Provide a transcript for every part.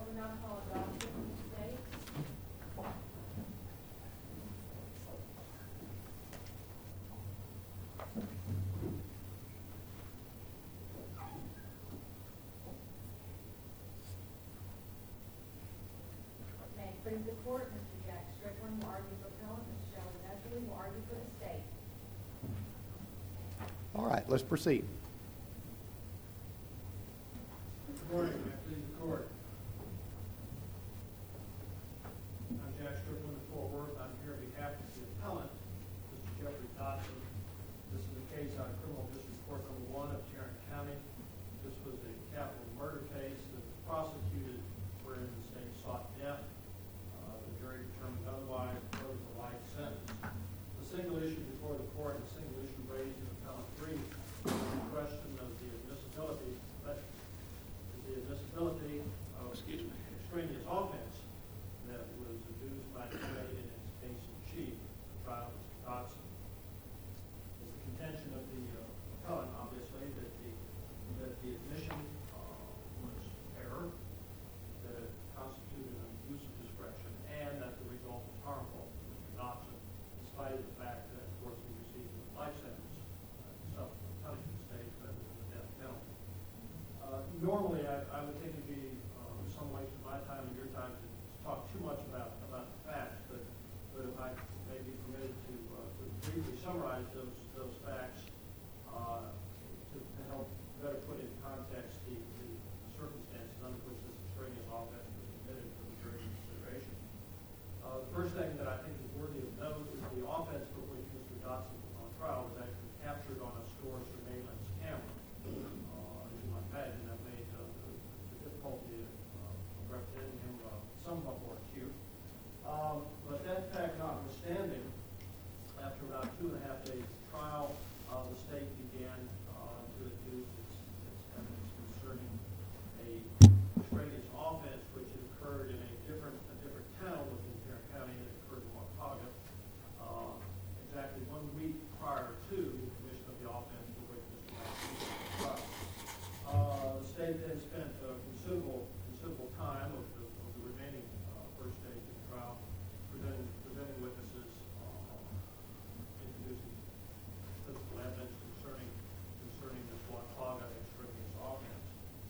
will now call adoption of the state. May it please the court, Mr. Jack Strickland will argue for appellant, Ms. Sheldon Esserly will argue for the state. All right, let's proceed. Good morning. May it please the court. I'm Jack Strickland of Fort Worth. I'm here on behalf of the appellant, Mr. Jeffrey Dotson. This is a case on Criminal District Court Number 1 of Tarrant County. This was a capital murder case that was prosecuted wherein the state sought death. The jury determined otherwise, imposed a life sentence. The single issue before the court, the single issue raised in the appellant brief, is the question of the admissibility of extraneous offense that was adduced by the state in its case in chief, the trial of Mr. Dotson. It's the contention of the appellant, obviously, that the admission was error, that it constituted an abuse of discretion, and that the result was harmful to Mr. Dotson, in spite of the fact that, of course, he received a life sentence, subsequent punishment stage rather than the death penalty. Normally, I would think it'd be some waste of my time and your time to talk too much about the facts, but if I may be permitted to briefly summarize those facts to help better put in context the circumstances under which this extraneous offense was committed for the jury's consideration. The first thing that I think is worthy of note is the offense for which Mr. Dotson was on trial was actually captured on a store surveillance camera. As you might imagine, that made the difficulty of representing him somewhat more acute. But that fact notwithstanding, after about 2.5 days of trial, the state began to adduce its evidence concerning a extraneous offense which had occurred in a different town within Tarrant County. It occurred in Watauga, exactly 1 week prior to the commission of the offense for which Mr. Dotson was on trial. The state then spent considerable time of the remaining first stage of the trial presenting witnesses, introducing physical evidence concerning this Watauga extraneous offense.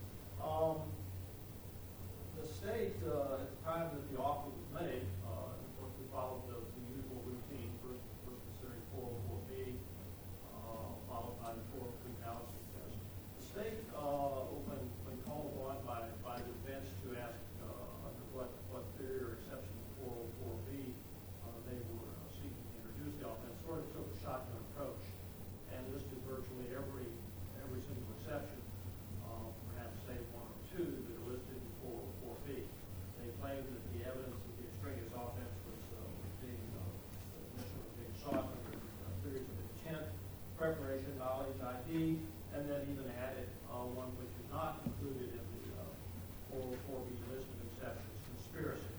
The state, at the time that the offer was made, of course, we followed the usual routine, first considering 404B, followed by the 403 balancing test. The state, when called upon by the defense to ask under what theory or exception to 404B they were seeking to introduce the offense, sort of took a shotgun approach and listed virtually every single exception, perhaps save 1 or 2 that are listed in 404B. They claimed that the evidence of the extraneous offense was being sought under theories of intent, preparation, knowledge, ID, and then even added one which is not included in the 404B list of exceptions, conspiracy.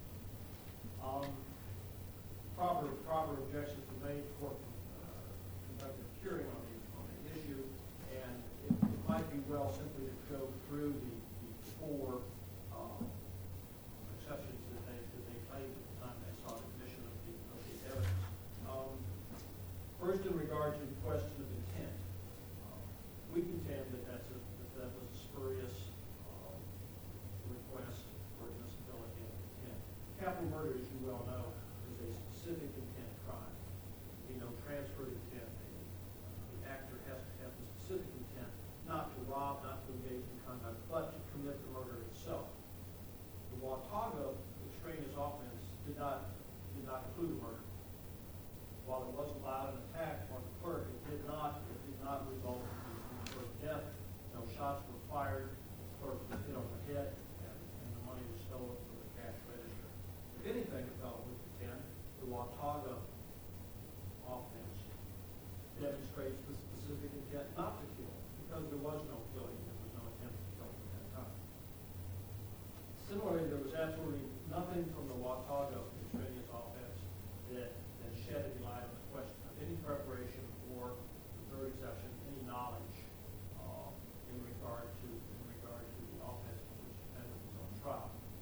Proper objections were made. The court conducted a hearing on the issue, and it might be well simply to go through the 4 exceptions that they claimed at the time they saw the admission of the evidence. First, in regard to the question of intent, we contend that that was a spurious request for admissibility of intent. Capital murder, as you well know, is a specific intent crime. No transfer intent. The actor has to have the specific intent not to rob, not to engage in conduct, but to commit the murder itself. The Watauga extraneous offense did not include murder. While it was allowed an attack on the clerk, it did not result in the clerk's death. No shots were fired. The clerk was hit on the head, and the money was stolen from the cash register. If anything, a fellow would contend the Watauga offense demonstrates the specific intent not to kill, because there was no killing. There was no attempt to kill at that time. Similarly, there was absolutely nothing from the Watauga extraneous offense that shed any light on the question of any preparation or, the third exception, any knowledge in regard to the offense for which the defendant was on trial.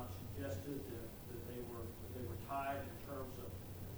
not suggested that they were tied in terms of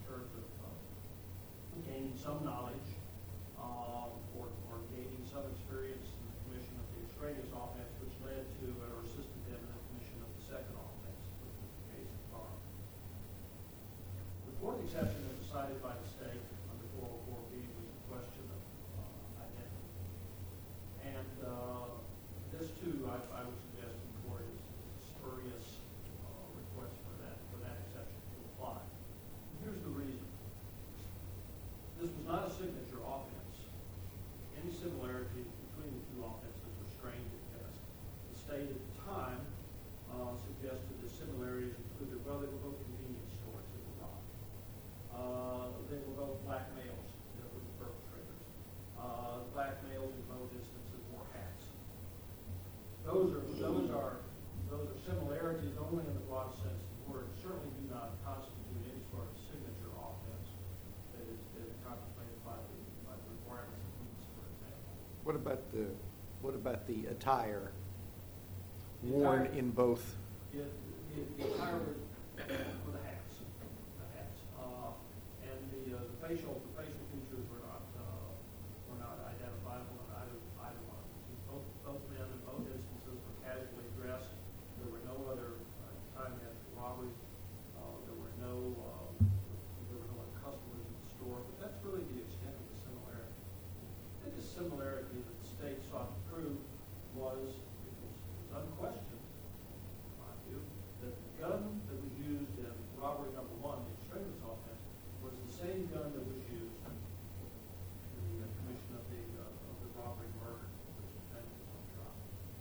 gaining some knowledge or gaining some experience in the commission of the extraneous offense, which led to or assisted them in the commission of the second offense, which was the case of Carr. The fourth exception that was cited by the state under 404B was the question of identity. And this too, I would suggest in court is a spurious request for that exception to apply. And here's the reason. This was not a signature offense. Any similarity between the two offenses were strained at best. The state at the time suggested that similarities included, well, they were both convenience stores that were robbed. They were both black males that were the perpetrators. Black males in both instances wore hats. Those are similarities only in the broad sense of the word. Certainly do not constitute any sort of signature offense that is contemplated by the requirements of police, for example. What about the attire worn in both? The attire with the hats, and the facial features were not identifiable in either one. Both men in both instances were casually dressed. There were no other time after robberies. There were no other customers in the store. But that's really the extent of the similarity. I think the similarity that the state sought to prove was unquestioned, in my view, that the gun that was used in robbery number one, the extraneous offense, was the same gun that was used in the commission of the robbery murder, which the defendant was on trial.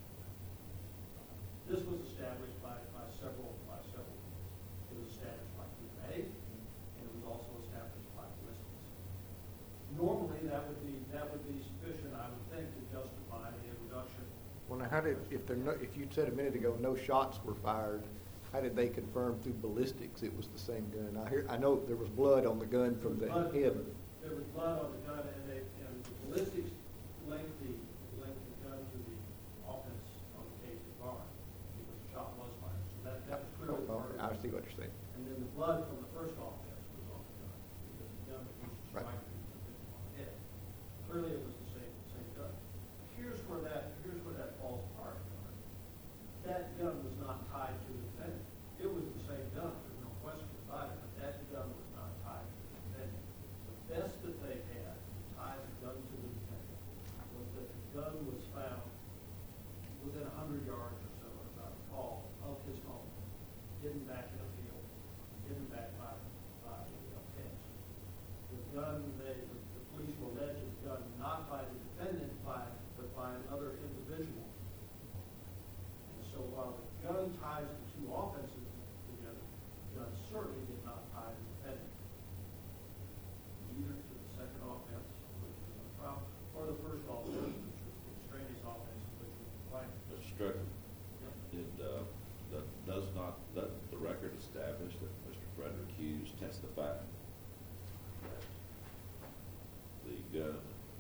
This was established by several means. It was established by DNA, and it was also established by ballistics. Normally, that would be sufficient, I would think, to justify the introduction. Well, now, if you said a minute ago no shots were fired, how did they confirm through ballistics it was the same gun? I know there was blood on the gun from the head. There was blood on the gun, and the ballistics linked the gun to the offense on the case of Carr, because the shot was fired. So that was clearly part of it. I see what you're saying. And then the blood from the first offense was on the gun, because the gun was used to strike the victim on the head. Clearly, it was the same gun. Here's where that falls apart. That gun was not tied to the defendant. It was the same gun. There's no question about it. But that gun was not tied to the defendant. The best that they had to tie the gun to the defendant was that the gun was found within 100 yards or so, as I recall, of his home, hidden back in a field, hidden back by a fence. The gun, the police were led to the gun not by the defendant, but by another individual. And so while the gun ties the two offenses together, the gun certainly did not tie the defendant, either to the second offense, which was on trial, or the first offense, which was the extraneous offense, which was the claim. Mr. Strickland, does the record establish that Mr. Frederick Hughes testified that the gun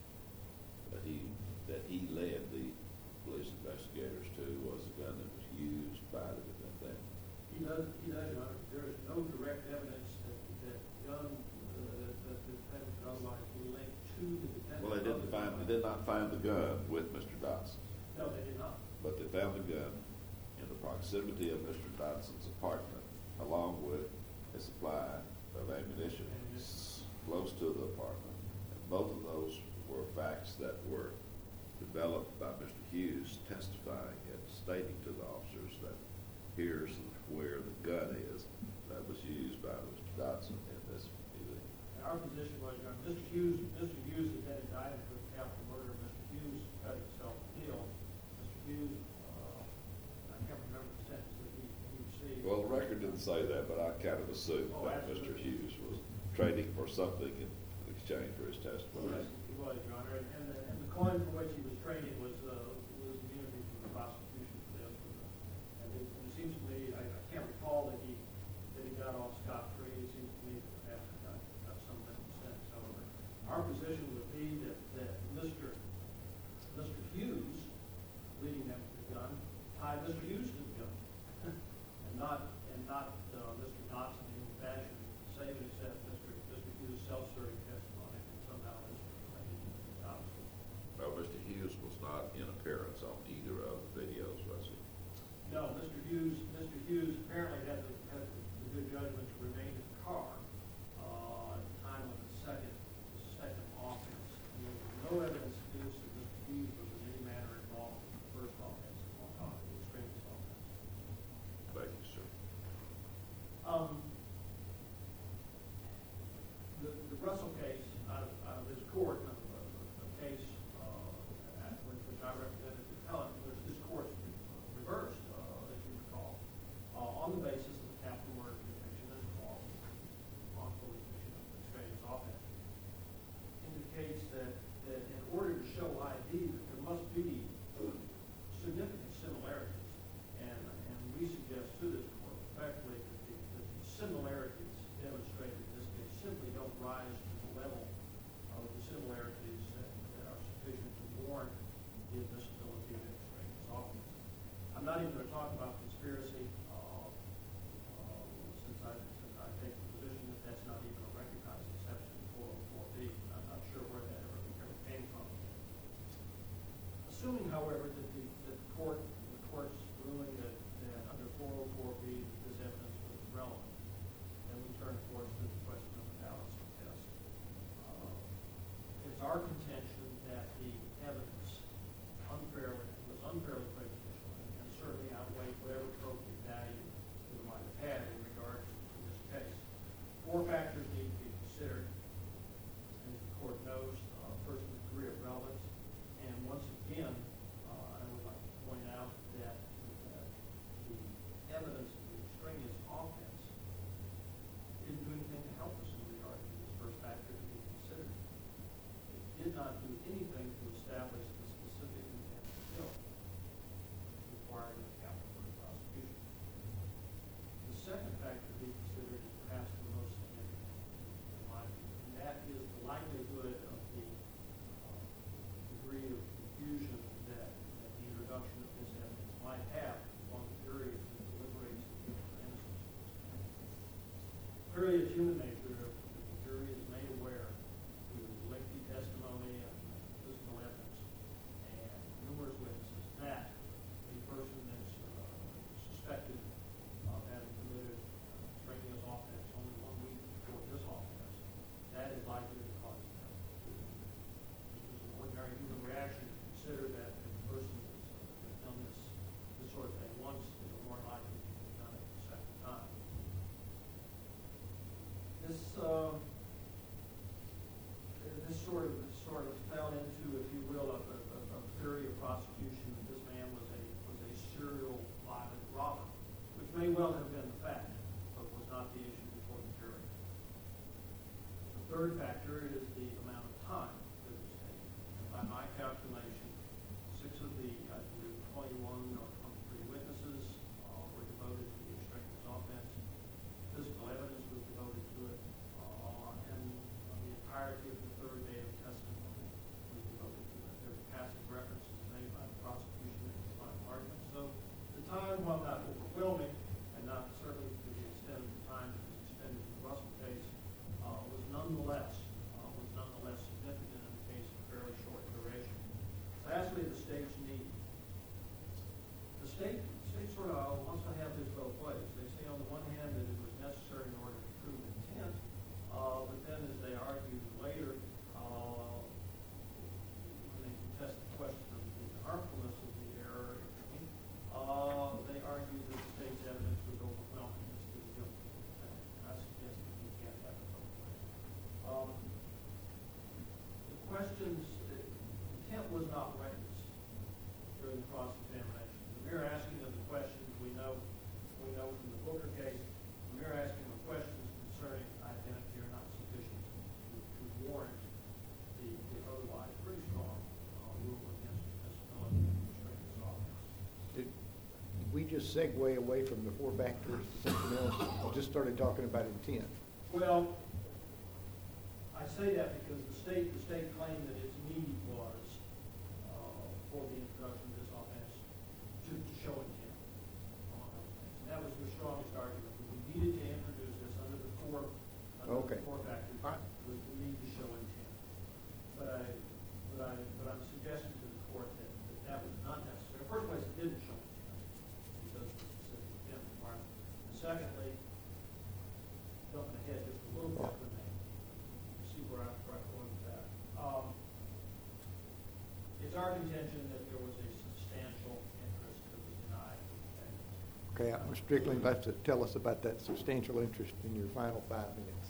that he led the police investigators to was the gun that was used by the defendant? He does, Your Honor. There is no direct evidence that the gun that the defendant could otherwise be linked to the defendant. Well, they did not find the gun with Mr. Dotson. No, they did not. But they found the gun in the proximity of Mr. Dotson's apartment, along with a supply of ammunition close to the apartment. And both of those were facts that were developed by Mr. Hughes testifying and stating to the officers that here's where the gun is that was used by Mr. Dotson in this meeting. And our position was, Your Honor, Mr. Hughes had been indicted for the capital murder. Mr. Hughes cut himself ill. Mr. Hughes, I can't remember the sentence that he received. Well, the record didn't say that, but I kind of assumed that Mr. Hughes was trading for something in exchange for his testimony. Yes, he was, Your Honor. And the coin for which he was trading was immunity from the prosecution for this. And it seems to me, I can't recall that he got off scot-free. It seems to me that perhaps he got some mental sense. However, our position would be that Mr. Hughes, leading them to the gun, tied Mr. Hughes to the gun, and not I'm not even going to talk about conspiracy, since I take the position that that's not even a recognized exception for 404B. I'm not sure where that ever came from. Assuming, however, that the court's ruling that under 404B that this evidence was relevant, then we turn, of course, to the question of the balancing test. It's our contention that the evidence was unfairly prejudicial and certainly outweighed whatever appropriate value it might have had in regard to this case. 4 factors need to be considered, as the court knows. First, the degree of relevance, and once again, I would like to point out that the evidence of the extraneous offense didn't do anything to help us in regard to this first factor to be considered. It did not do anything to establish the specific intent to kill required in the capital murder prosecution. The second factor to be considered is perhaps the most significant in my view, and that is the likelihood of the degree of confusion that the introduction of this evidence might have on the jury as it deliberates the guilt or innocence of this man. Clearly, it's human nature that the jury is made aware through lengthy testimony and physical evidence and numerous witnesses that a person that's suspected of having committed extraneous offense only 1 week before this offense, that is likely to cause death. Just as an ordinary human reaction to consider that if a person has done this sort of thing once, is more likely to have done it the second time. This sort of fell into, if you will, a theory of prosecution that this man was a serial violent robber, which may well have been the fact, but was not the issue before the jury. The third factor is the amount of time that was taken. And by my calculation, 6 of the, I believe, 21 or 23 witnesses were devoted to the extraneous offense. Physical evidence was devoted to it, and the entirety of the third day of testimony was devoted to it. There were passive references made by the prosecution in its final argument. So the time, while not overwhelming, and not certainly to the extent of the time that was expended in the Russell case, was nonetheless significant in the case of fairly short duration. Lastly, the state's need. The state sort of wants to have this both ways. They say on the one hand that it was necessary in order to prove intent, but then as they argue later, when they contest the question of the harmfulness of the error, they argue that the state's evidence was overwhelming as to the guilt of the defendant. I suggest that you can't have it both ways. The questions, intent was not raised during the cross-examination. The mere asking of the questions, we know from the Booker case, the mere asking of questions concerning identity are not sufficient to warrant the otherwise pretty strong rule against admissibility of extraneous offense. Did we just segue away from the 4 factors to something else? We just started talking about intent. Well, I say that because the state claimed that its need was for the introduction of this offense to show intent, among other things. And that was the strongest argument. We needed to introduce this under the 4 factors. All right. Was the need to show intent. But I'm suggesting to the court that was not necessary. In the first place, it didn't show intent because of the specific intent requirement. And secondly, jumping ahead just a little bit, when they see where I'm going with that. It's our contention that there was a substantial interest that was denied. Okay, Mr. Strickland, you'll have to tell us about that substantial interest in your final 5 minutes.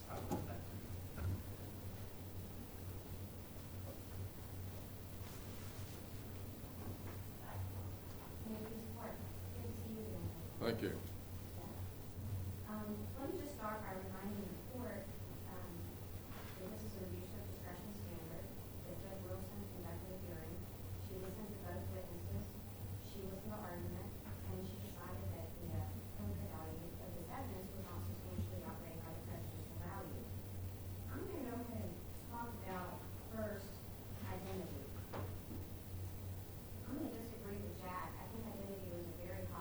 Thank you. Let me just start by reminding the court that this is an abuse of discretion standard, that Judge Wilson conducted a hearing. She listened to both witnesses. She listened to the argument, and she decided that the clinical value of this evidence was not substantially outweighed by the prejudicial value. I'm going to go ahead and talk about first identity. I'm going to disagree with Jack. I think identity was a very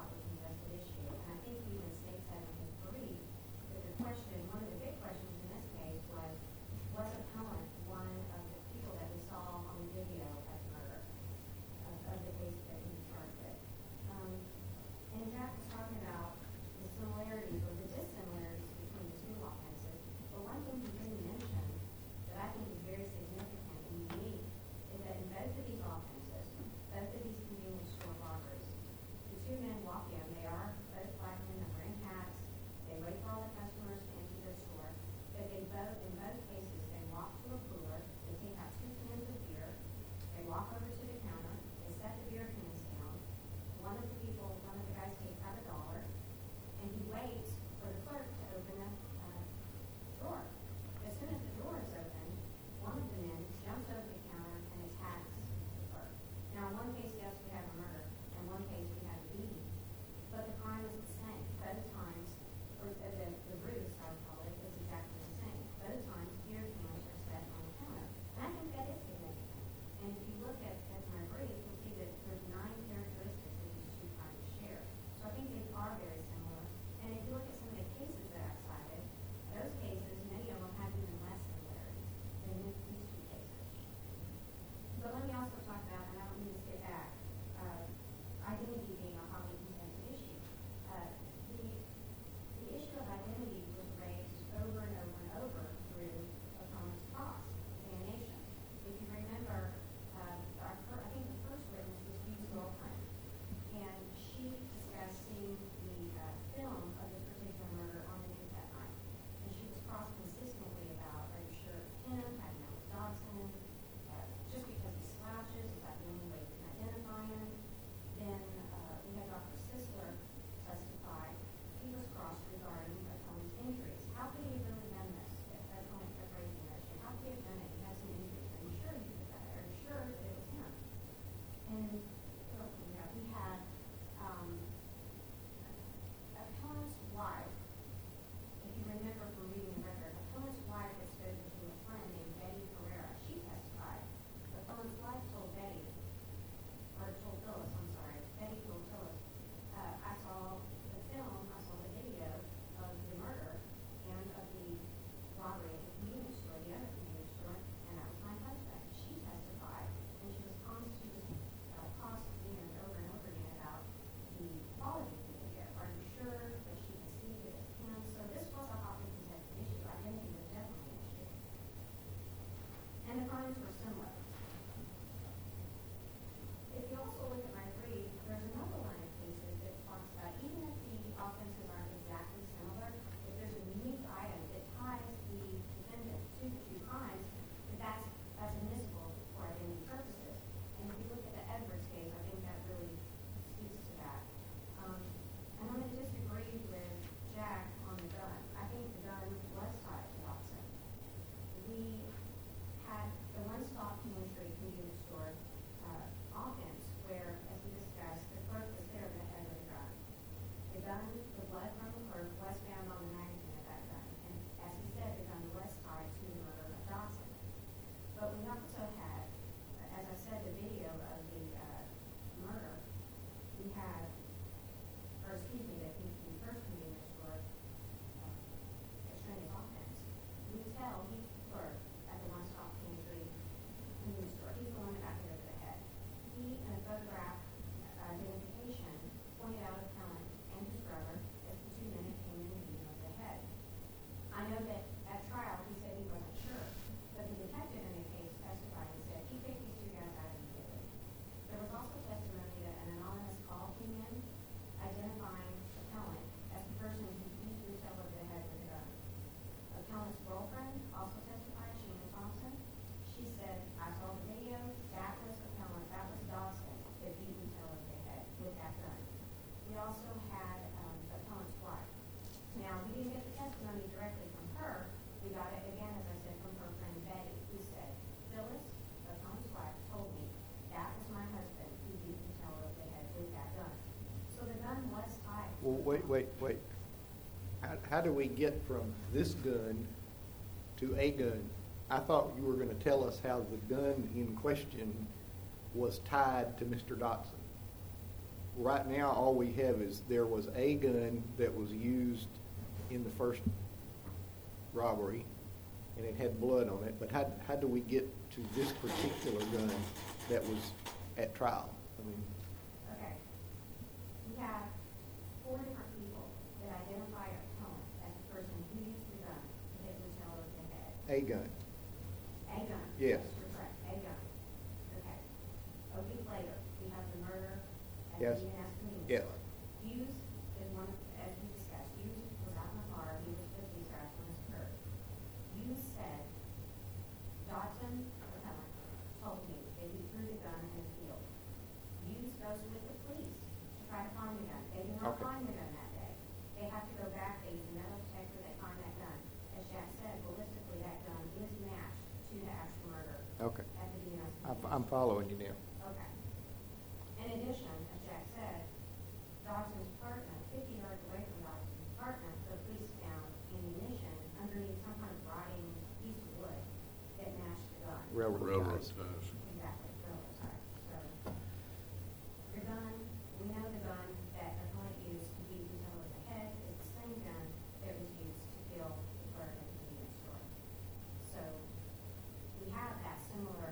also had the appellant's wife. Now, we didn't get the testimony directly from her. We got it, again, as I said, from her friend Betty, who said, Phyllis, the appellant's wife, told me that was my husband who beat the teller over the head with that gun. So the gun was tied. Well, wait. How do we get from this gun to a gun? I thought you were going to tell us how the gun in question was tied to Mr. Dotson. Right now, all we have is there was a gun that was used in the first robbery, and it had blood on it. But how do we get to this particular gun that was at trial? I mean, Okay. We have 4 different people that identify our appellant as the person who used the gun to hit the teller over the head. a gun. A gun. Yes. You're correct. A gun. Okay. A week later, we have the murder at Yes. the DNS convenience Yes. store. Hughes is one, as we discussed, Hughes was out in the car. He was with these guys when this occurred. Hughes said, Dotson, the appellant, told me that he threw the gun in the field. Hughes goes with the police to try to find the gun. They do not Okay. find the gun that day. They have to go back. They use a metal detector. They find that gun. As Jack said, ballistically, that gun is matched to the actual murder Okay. at the DNS. I'm following you now. Okay. In addition, as Jack said, Dotson's apartment, 50 yards away from Dotson's apartment, the police found ammunition underneath some kind of rotting piece of wood that matched the gun. Railroad ties. Exactly, railroad ties. So, the gun, we know the gun that the opponent used to beat the teller over the head is the same gun that was used to kill the clerk at the convenience store. So, we have that similar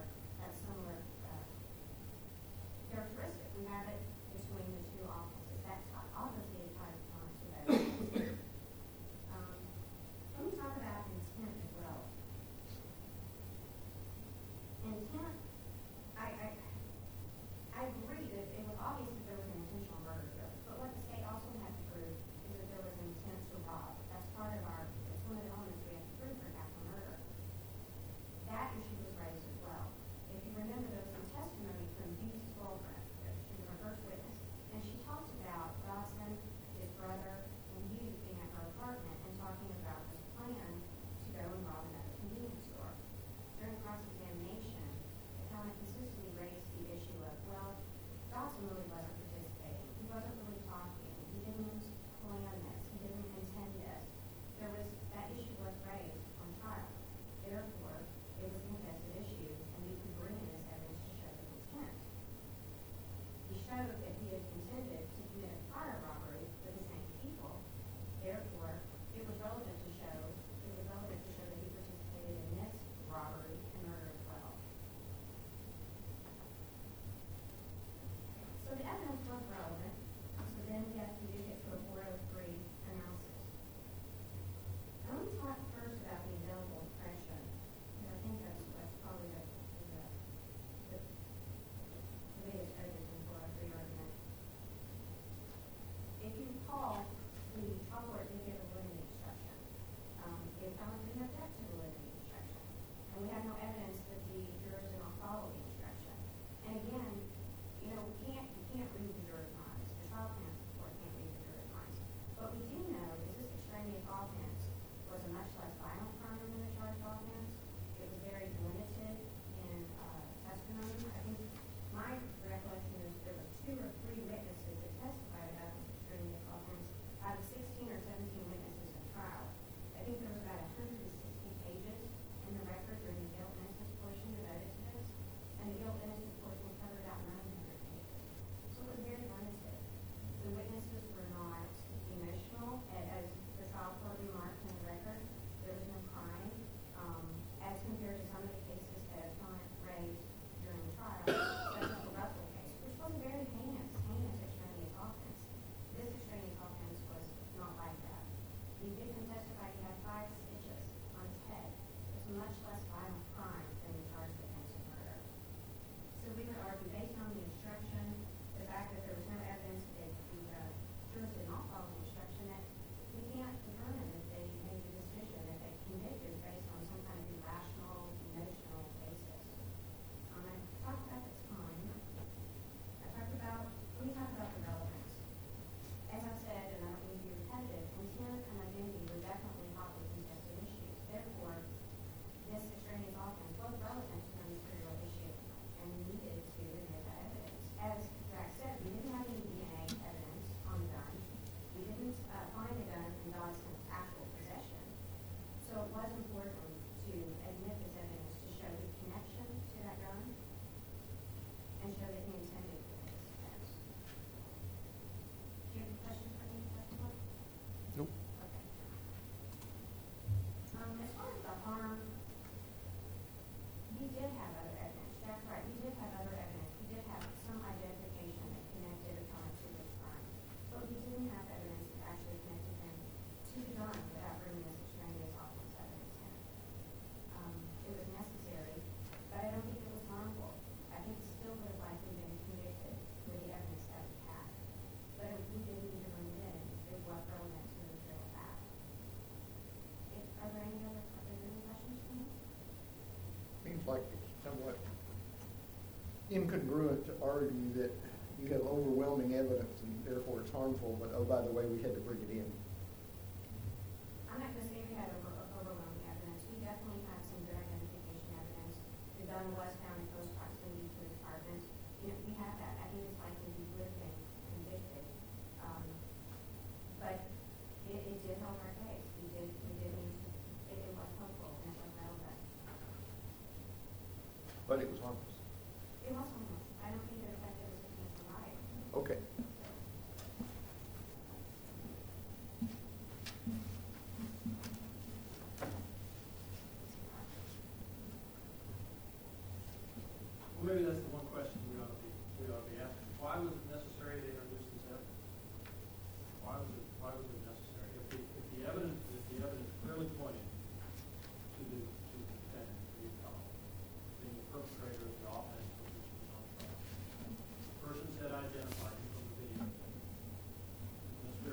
characteristic. We have it between the 2 offices. That's obviously a type of crime to those. Let me talk about intent as well. Intent, I agree that it was obvious that there was an intentional murder here, but what the state also had to prove is that there was an intent to rob. That's part of it's one of the elements we have to prove for capital murder. That issue was raised as well. If you remember, there was some testimony from Hughes' girlfriend. She was our first witness, and she talked about Dotson, his brother, and Hughes being at her apartment and talking about this plan to go and rob another convenience store. During cross-examination, the appellant consistently raised the issue of, well, Dotson really wasn't participating. He wasn't really talking. He didn't plan this. He didn't intend this. That issue was raised on trial. Therefore, it was a contested issue, and we could bring in this evidence to show the intent. He showed that he had intended to commit a prior robbery with the same people. Therefore, it was relevant to show that he participated in this robbery and murder as well. So the evidence was relevant. So then we do get to a 403 analysis. I want to talk first about the available impression, because I think that's probably the biggest evidence in the 403 argument. If you recall, the trial court did give a limiting instruction. The appellant didn't object to the limiting instruction, and we have no evidence that the jurors did not follow the instruction. And again, you can't read the jurors' minds. The trial court can't read the jurors' minds. What we do know is this extraneous offense was a much less violent crime than the charged offense. It was very limited in testimony. I think my recollection is there were 2 or 3 witnesses that testified about this extraneous offense out of 16 or 17 like it's somewhat incongruent to argue that you have overwhelming evidence and therefore it's harmful, but oh, by the way, we had to bring it in. I'm not going to say we had overwhelming evidence. We definitely had some good identification evidence. The gun was found in close proximity to the apartment. You know, we have that. I think it's likely we would have been convicted. But it did help our case. It was helpful and it was relevant. But it was harmless. It was harmless. I don't think it affected the substantial right. Okay. Well, maybe that's the one question we ought to be asking. Why was it necessary to introduce this evidence? Why was it necessary? If the evidence clearly pointed to the defendant, the appellant, being the perpetrator of the offense for which he was on trial, the persons had identified him from the video. Mr.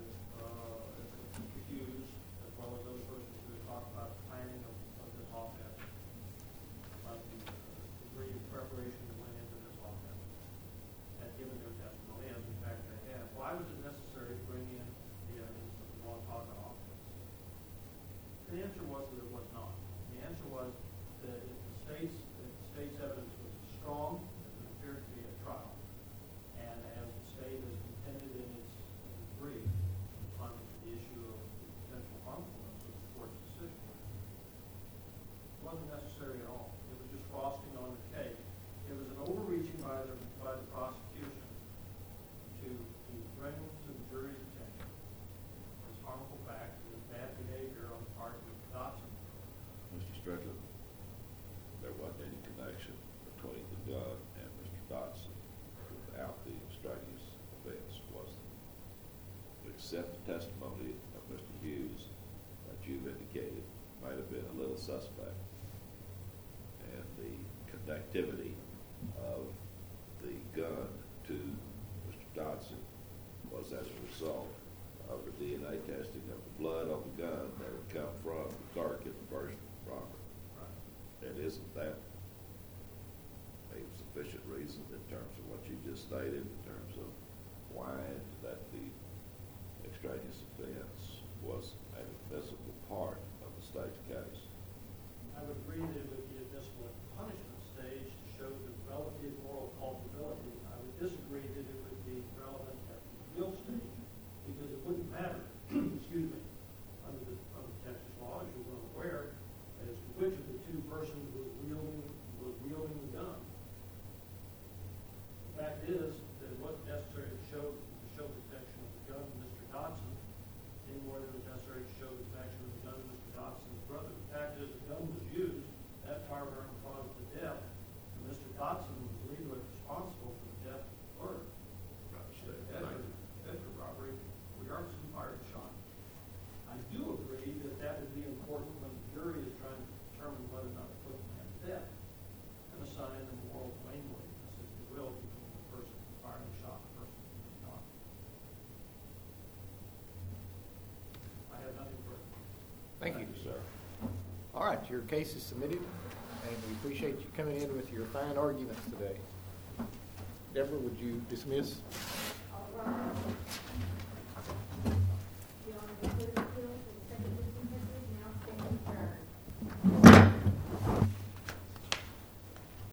Hughes, as well as other persons who had talked about the planning of this offense, about the degree of preparation that went into this offense, had given their testimony, as in fact they have. Why was it necessary to bring in the evidence of the Montauk offense? And the answer was that it was not. The answer was that if the state's evidence was strong, as it appeared to be at trial, and as the state has contended in its brief, on the issue of potential harmfulness of the court's decision, it wasn't necessary at all. It was just frosting on the cake. It was an overreaching by the prosecution to bring to the jury's attention this harmful fact, this bad behavior on the part of Mr. Dotson. Mr. Strickland, there wasn't any connection between the gun and Mr. Dotson without the extraneous offense, was there? Except the testimony of Mr. Hughes that you've indicated might have been a little suspect, and the connectivity of the gun to Mr. Dotson was as a result of the DNA testing of the blood on the gun that had come from the Clark in the first robbery. Right. And isn't that a sufficient reason in terms of what you just stated, in terms of why that the extraneous offense was an admissible part of the state's case? I would agree that it would be admissible at the punishment stage to show the relative moral culpability. I would disagree that it would be relevant at the guilt stage, because it wouldn't matter, excuse me, under Texas law, as you're well aware, as to which of the two persons was wielding the gun. The fact is that it wasn't necessary to show the connection of the gun to Mr. Dotson any more than it was necessary to show the connection of the gun to Mr. Dotson's brother. The fact is the gun was used, that firearm caused the death, and Mr. Dotson was legally responsible for the death of the clerk. After robbery, regardless who fired the shot. I do agree that would be important when the jury is trying to determine whether or not to put the man to death and assign the moral blameworthiness, if you will, between the person who fired the shot and the person who did not. I have nothing further. Thank you. Sir. All right, your case is submitted, and we appreciate you coming in with your fine arguments today. Deborah, would you dismiss? All right.